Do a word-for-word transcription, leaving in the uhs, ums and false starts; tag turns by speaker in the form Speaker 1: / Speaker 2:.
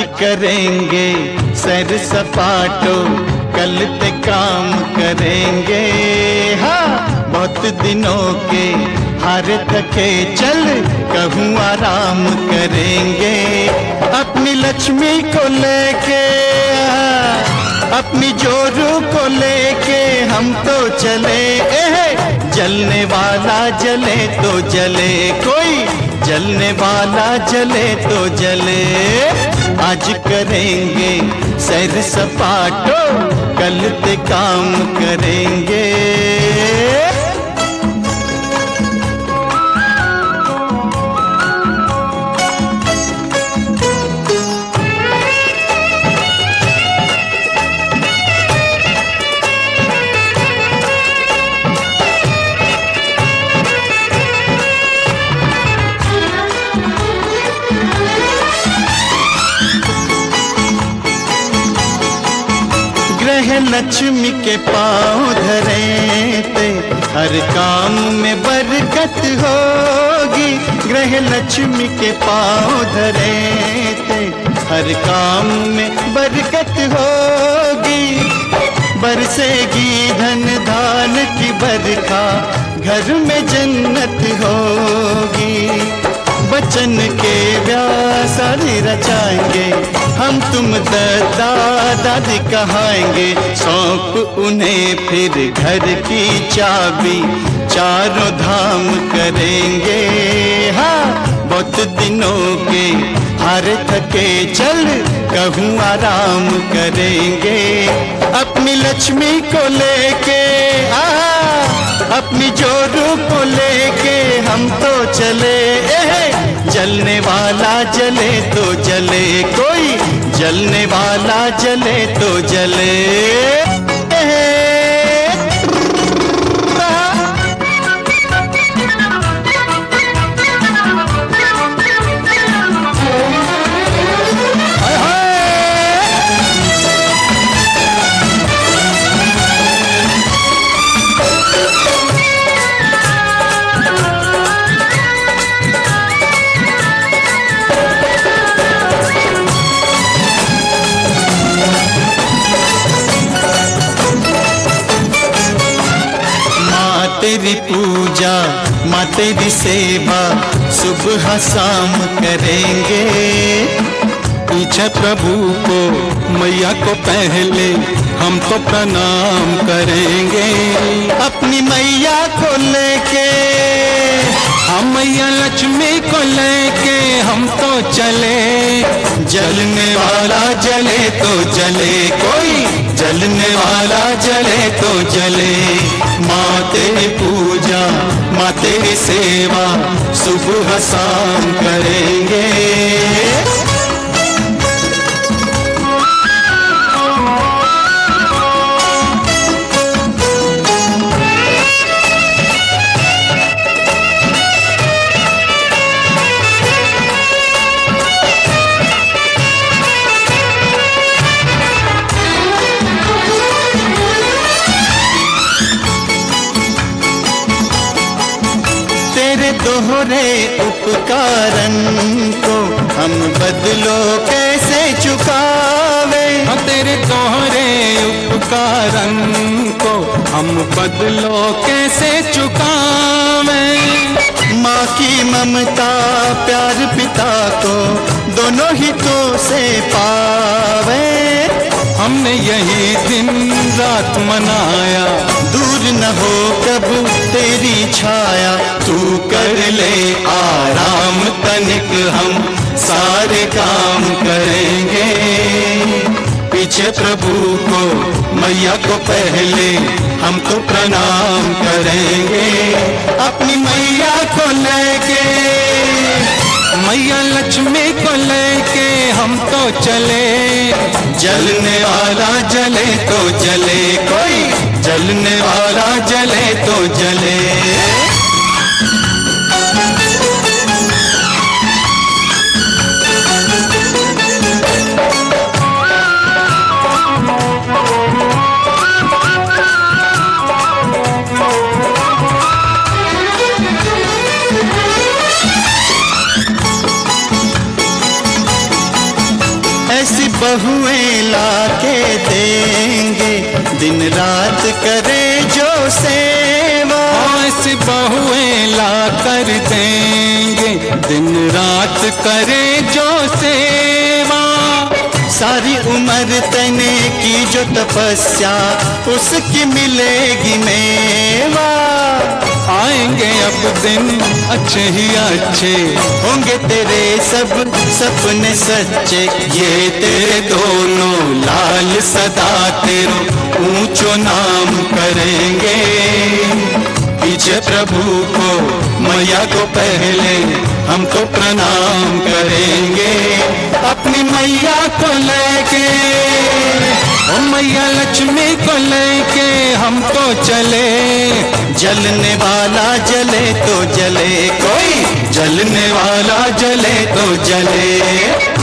Speaker 1: करेंगे सैर सपाटो, कल ते काम करेंगे। हाँ, बहुत दिनों के हार थके चल कहूँ आराम करेंगे। अपनी लक्ष्मी को लेके, अपनी जोरू को लेके हम तो चले। एहे, जलने वाला जले तो जले, कोई जलने वाला जले तो जले। आज करेंगे सैर सपाटो, कल ते काम करेंगे। ग्रह लक्ष्मी के पाँव धरे ते हर काम में बरकत होगी। ग्रह लक्ष्मी के पाँव धरे ते हर काम में बरकत होगी। बरसेगी धन धान की बरखा, घर में जन्नत होगी। बचन के व्यास रचाएंगे, हम तुम दादा दादी कहाएंगे। सौंप उन्हें फिर घर की चाबी, चारों धाम करेंगे। हाँ, बहुत दिनों के हार थके चल कहूँ आराम करेंगे। अपनी लक्ष्मी को लेके, आ अपनी जोरू को लेके हम तो चले। एहे, जलने वाला जले तो जले, कोई जलने वाला जले तो जले। एहे, तेरी पूजा माँ तेरी सेवा सुबह शाम करेंगे।
Speaker 2: पीछे प्रभु को मैया को पहले हम तो प्रणाम करेंगे।
Speaker 1: अपनी मैया को लेके,
Speaker 2: हम मैया लक्ष्मी को लेके हम तो चले।
Speaker 1: जलने वाला जले तो जले, कोई जलने वाला जले तो जले। माँ तेरी पूजा माँ तेरी सेवा सुबह शाम करेंगे। दोहरे उपकारन को हम बदलो कैसे चुकावे।
Speaker 2: तेरे दोहरे उपकारन को हम बदलो कैसे चुकावे।
Speaker 1: माँ की ममता प्यार पिता को दोनों ही तो से पावे।
Speaker 2: हमने यही दिन रात मनाया,
Speaker 1: दूर न हो कब तेरी छाया। तू कर ले आराम तनिक, हम सारे काम करेंगे। पीछे प्रभु को मैया को पहले हम तो प्रणाम करेंगे। अपनी मैया को लेके,
Speaker 2: मैया लक्ष्मी को लेके हम तो चले।
Speaker 1: जलने वाला जले तो जले, कोई जलने वाला जले तो जले। बहुएं लाके देंगे, दिन रात करे जो सेवा।
Speaker 2: ऐसी बहुएं ला कर देंगे, दिन रात करे जो सेवा।
Speaker 1: सारी उम्र तने की जो तपस्या, उसकी मिलेगी मेवा।
Speaker 2: आएंगे अब दिन अच्छे ही अच्छे,
Speaker 1: होंगे तेरे सब सपने सच्चे।
Speaker 2: ये तेरे दोनों लाल सदा तेरो ऊंचो नाम करेंगे। पीछे प्रभु को मैया को पहले हम तो प्रणाम करेंगे। अपनी मैया को लेके, ओ मैया लक्ष्मी को लेके हम तो चले।
Speaker 1: जलने वाला जले तो जले, कोई
Speaker 2: जलने वाला जले तो जले।